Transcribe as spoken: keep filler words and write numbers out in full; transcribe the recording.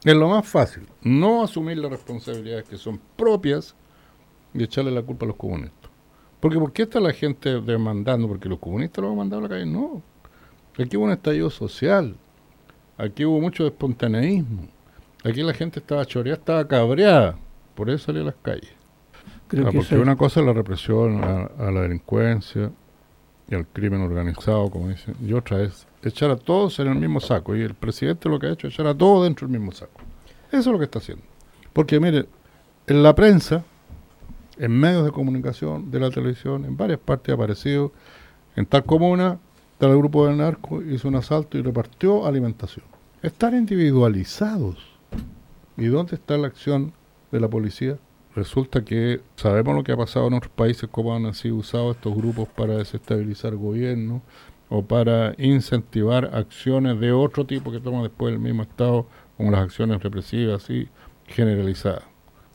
Es lo más fácil, no asumir las responsabilidades que son propias y echarle la culpa a los comunistas. Porque ¿por qué está la gente demandando? Porque los comunistas lo han mandado a la calle. No. Aquí hubo un estallido social. Aquí hubo mucho espontaneísmo. Aquí la gente estaba choreada, estaba cabreada. Por eso salió a las calles. Creo Ah, que porque eso es- una cosa es la represión a, a la delincuencia y al crimen organizado, como dicen, y otra es echar a todos en el mismo saco. Y el presidente lo que ha hecho es echar a todos dentro del mismo saco. Eso es lo que está haciendo. Porque, mire, en la prensa, en medios de comunicación, de la televisión, en varias partes ha aparecido, en tal comuna, tal grupo de narcos hizo un asalto y repartió alimentación. Están individualizados. ¿Y dónde está la acción de la policía? Resulta que sabemos lo que ha pasado en otros países, cómo han sido usados estos grupos para desestabilizar gobiernos o para incentivar acciones de otro tipo que toma después el mismo Estado, como las acciones represivas así generalizadas.